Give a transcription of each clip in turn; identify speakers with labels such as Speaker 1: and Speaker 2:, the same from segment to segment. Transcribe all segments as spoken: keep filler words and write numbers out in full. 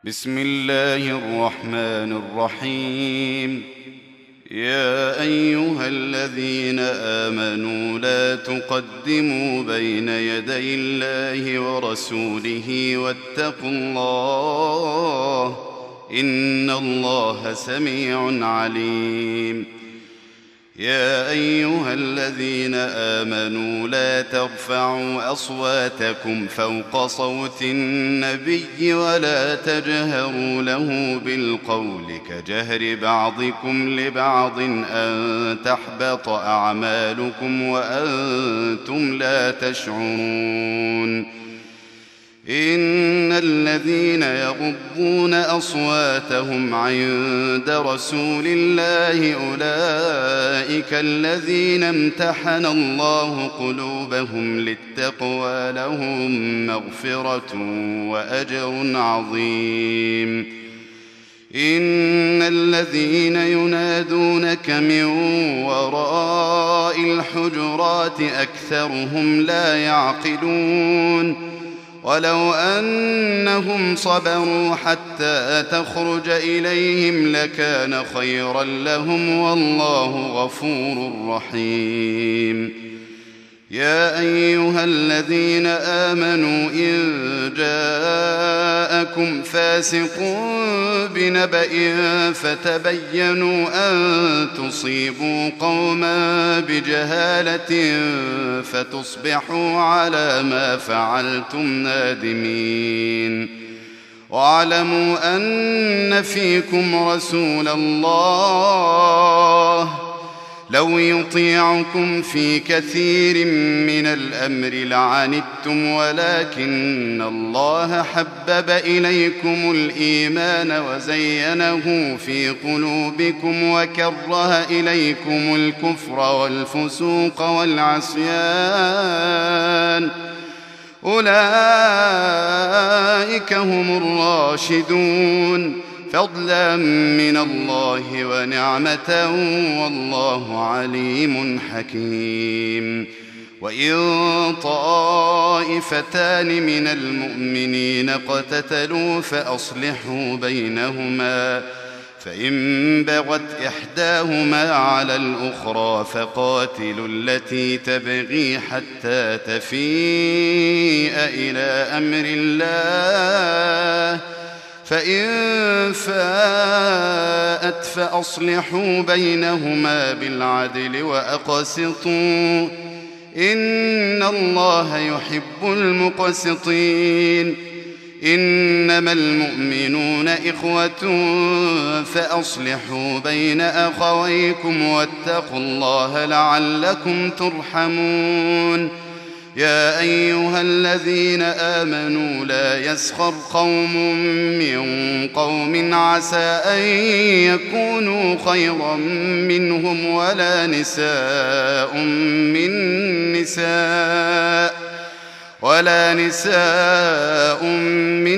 Speaker 1: بسم الله الرحمن الرحيم. يا أيها الذين آمنوا لا تقدموا بين يدي الله ورسوله واتقوا الله إن الله سميع عليم. يا أيها الذين آمنوا لا ترفعوا أصواتكم فوق صوت النبي ولا تجهروا له بالقول كجهر بعضكم لبعض أن تحبط أعمالكم وأنتم لا تشعرون. إن الذين يغضون أصواتهم عند رسول الله أولئك الذين امتحن الله قلوبهم للتقوى لهم مغفرة وأجر عظيم. إن الذين ينادونك من وراء الحجرات أكثرهم لا يعقلون. ولو أنهم صبروا حتى تخرج إليهم لكان خيرا لهم والله غفور رحيم. يا أيها الذين آمنوا إن جاءكم فاسق بنبأ فتبينوا أن تصيبوا قوما بجهالة فتصبحوا على ما فعلتم نادمين. واعلموا أن فيكم رسول الله لو يطيعكم في كثير من الأمر لعنتم ولكن الله حبب إليكم الإيمان وزينه في قلوبكم وكره إليكم الكفر والفسوق والعصيان أولئك هم الراشدون فضلا من الله ونعمة والله عليم حكيم. وإن طائفتان من المؤمنين اقتتلوا فأصلحوا بينهما فإن بغت إحداهما على الأخرى فقاتلوا التي تبغي حتى تفيء إلى أمر الله فإن فاءت فأصلحوا بينهما بالعدل وأقسطوا إن الله يحب المقسطين. إنما المؤمنون إخوة فأصلحوا بين أخويكم واتقوا الله لعلكم ترحمون. يا أيها الذين آمنوا لا يسخر قوم من قوم عسى أن يكونوا خيرا منهم ولا نساء من نساء ولا نساء من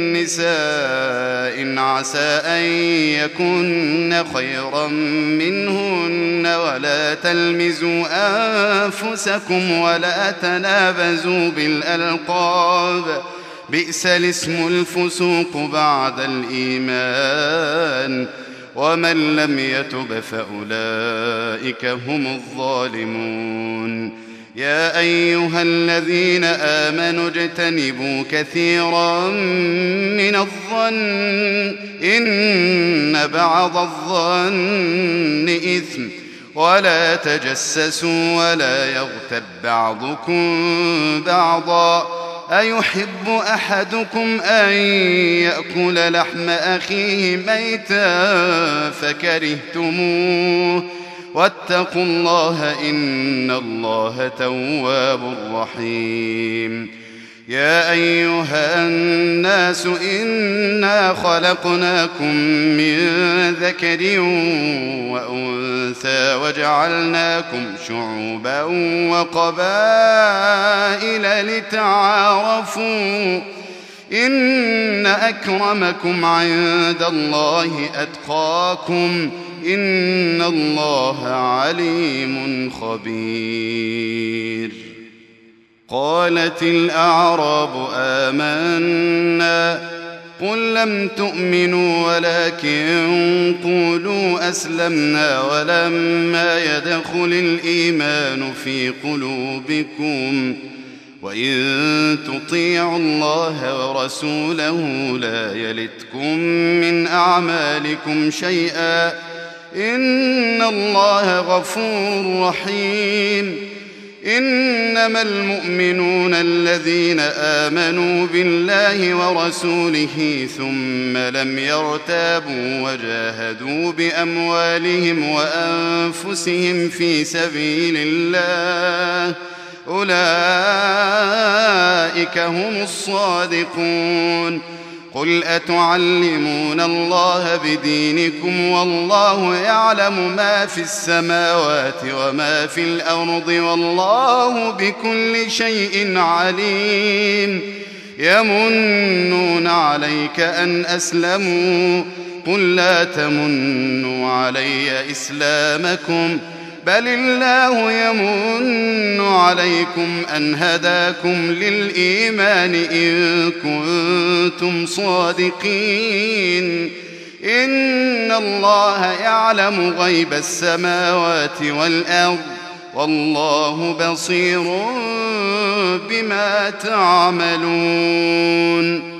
Speaker 1: نساء عسى أن يكن خيرا منهن ولا تلمزوا أنفسكم ولا تنابزوا بالألقاب بئس الاسم الفسوق بعد الإيمان ومن لم يتب فأولئك هم الظالمون. يا أيها الذين آمنوا اجتنبوا كثيرا من الظن إن بعض الظن إثم ولا تجسسوا ولا يغتب بعضكم بعضا أيحب أحدكم أن يأكل لحم أخيه ميتا فكرهتموه واتقوا الله إن الله تواب رحيم. يا أيها الناس إنا خلقناكم من ذكر وأنثى وجعلناكم شعوبا وقبائل لتعارفوا إن أكرمكم عند الله أتقاكم إن الله عليم خبير. قالت الأعراب آمنا قل لم تؤمنوا ولكن قولوا أسلمنا ولما يدخل الإيمان في قلوبكم وإن تطيعوا الله ورسوله لا يلتكم من أعمالكم شيئا إن الله غفور رحيم. إنما المؤمنون الذين آمنوا بالله ورسوله ثم لم يرتابوا وجاهدوا بأموالهم وأنفسهم في سبيل الله أولئك هم الصادقون. قل أتعلمون الله بدينكم والله يعلم ما في السماوات وما في الأرض والله بكل شيء عليم. يمنون عليك أن أسلموا قل لا تمنوا علي إسلامكم بل الله يمن عليكم أن هداكم للإيمان إن كنتم صادقين. إن الله يعلم غيب السماوات والأرض والله بصير بما تعملون.